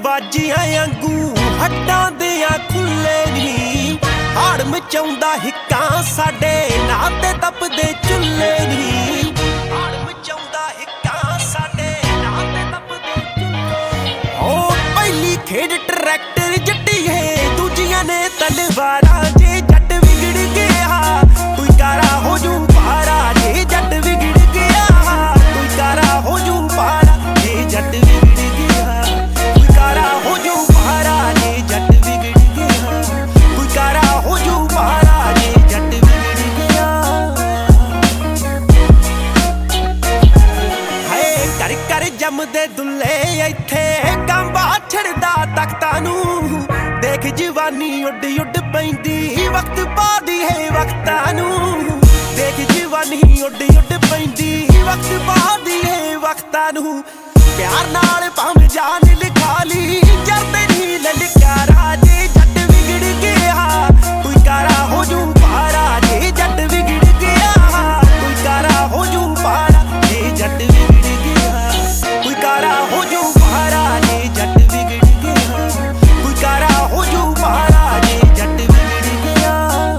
ਬਾਜੀਆਂ ਵਾਂਗੂ ਹੱਟਾਂ ਦਿਆਂ ਖੁੱਲੇ ਨੀ ਹਾੜ ਮਚਾਉਂਦਾ ਹਿੱਕਾਂ ਸਾਡੇ ਨਾਂ ਤੇ ਤਪਦੇ ਚੁੱਲੇ ਨੀ ਹਾੜ ਮਚਾਉਂਦਾ ਹਿੱਕਾਂ ਸਾਡੇ ਨਾਂ ਤੇ ਤਪਦੇ ਚੁੱਲੇ। ਓ ਪਹਿਲੀ ਖੇਡ ਟਰੈਕਟਰ ਜੱਟੀਏ ਦੂਜੀਆਂ ਨੇ ਤਲਵਾਰਾਂ ਜੇ ਜੱਟ ਵਿਗੜ ਗਿਆ ਕੋਈ ਕਾਰਾ ਹੋ ਜੂ ਪਾਰਾ ਜੇ ਜੱਟ ਵਿਗੜ ਗਿਆ ਕੋਈ ਕਾਰਾ ਹੋ ਜੂ ਪਾਰਾ ਜੇ ਜੱਟ ਵਿਗੜ ਗਿਆ ਕੋਈ ਕਾਰਾ ਹੋ ਜੂ ਪਾਰਾ ਜੇ ਜੱਟ ਵਿਗੜ ਗਿਆ ਕੋਈ ਕਾਰਾ ਹੋ ਜੂ ਪਾਰਾ ਜੇ ਜੱਟ ਵਿਗੜ ਗਿਆ। ਹਾਏ ਕਰ ਕਰ ਜੰਮਦੇ ਦੁੱਲੇ ਇੱਥੇ ਗਾਂਬਾ ਛੜਦਾ ਤਖਤਾਂ ਨੂੰ ਦੇਖ ਜਵਾਨੀ ਉੱਡ ਉੱਡ ਪੈਂਦੀ ਵਕਤ ਪਾਦੀ ਹੈ ਵਕਤਾਂ ਨੂੰ ਦੇਖ ਜਵਾਨੀ ਉੱਡ ਉੱਡ ਪੈਂਦੀ ਵਕਤ ਪਾਦੀ ਹੈ ਵਕਤਾਂ ਨੂੰ ਪਿਆਰ ਨਾਲ ਭਾਵੇਂ ਜਾਨ ਲਿਖਾ ਲਈ ਜਰਦੇ ਨਹੀਂ ਲਲਕਾਰਾ ਜੇ ਜੱਟ ਵਿਗੜ ਗਿਆ ਕੋਈ ਕਾਰਾ ਹੋ ਜੂ ਪਾਰਾ ਜੇ ਜੱਟ ਵਿਗੜ ਗਿਆ ਕੋਈ ਕਾਰਾ ਹੋ ਜੂ ਪਾਰਾ ਜੇ ਜੱਟ ਵਿਗੜ ਗਿਆ ਕੋਈ ਕਾਰਾ ਹੋ ਜੂ ਪਾਰਾ ਜੇ ਜੱਟ ਵਿਗੜ ਗਿਆ ਕੋਈ ਕਾਰਾ ਹੋ ਜੂ ਪਾਰਾ ਜੇ ਜੱਟ ਵਿਗੜ ਗਿਆ।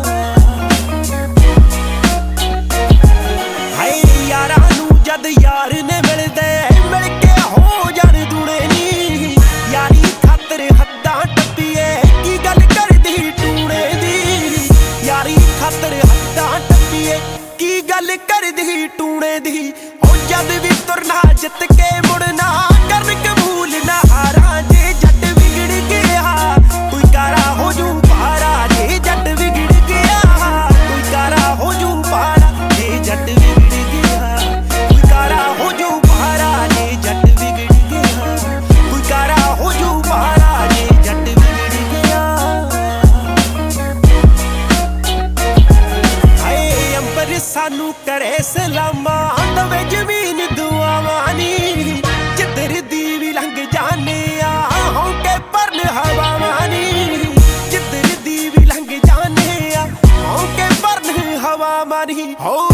ਹਾਏ ਯਾਰਾਂ ਨੂੰ ਜਦ ਯਾਰ ਨੇ ਮਿਲਦੇ ਮਿਲ ਕੇ ਹੋ ਜਾਣ ਦੂਣੇ ਨੀ ਯਾਰੀ ਖਾਤਰ ਹੱਦਾਂ ਟੱਪੀਏ ਕੀ ਗੱਲ ਕਰਦੀ ਟੂਣੇ ਦੀ ਯਾਰੀ ਖਾਤਰ ਹੱਦਾਂ ਟੱਪੀਏ ਕੀ ਗੱਲ ਕਰਦੀ ਟੂਣੇ ਦੀ ਹੋ ਜਦ ਵੀ ਤੁਰਨਾ ਜਿੱਤ ਕੇ ਮੁੜਨਾ ਕਰਨ ਕਬੂਲ ਨਾ ਹਾਰਾਂ ਜੇ ਜੱਟ ਵਿਗੜ ਗਿਆ ਕੋਈ ਕਾਰਾ ਹੋ ਜੂ ਪਾਰਾ ਜੇ ਜੱਟ ਵਿਗੜ ਗਿਆ ਕੋਈ ਕਾਰਾ ਹੋ ਜੂ ਪਾਰਾ ਜੇ ਜੱਟ ਵਿਗੜ ਗਿਆ ਕੋਈ ਕਾਰਾ ਹੋ ਜੂ ਪਾਰਾ ਜੇ ਜੱਟ ਵਿਗੜ ਗਿਆ ਕੋਈ ਕਾਰਾ ਹੋ ਜੂ ਪਾਰਾ ਜੇ ਜੱਟ ਵਿਗੜ ਗਿਆ। ਹਾਏ ਅੰਬਰ ਸਾਨੂੰ ਕਰੇ ਸਲਾਮਾਂ ਦਵੇ ਜ਼ਮੀਨ ਦੁਆਵਾਂ ਨੀ ਜਿੱਧਰ ਦੀ ਵੀ ਲੰਘ ਜਾਨੇ ਆ ਹੌਂਕੇ ਭਰਨ ਹਵਾਵਾਂ ਨੀ ਜਿੱਧਰ ਦੀ ਵੀ ਲੰਘ ਜਾਨੇ ਆ ਹੌਂਕੇ ਭਰਨ ਹਵਾਵਾਂ ਨੀ ਹੋ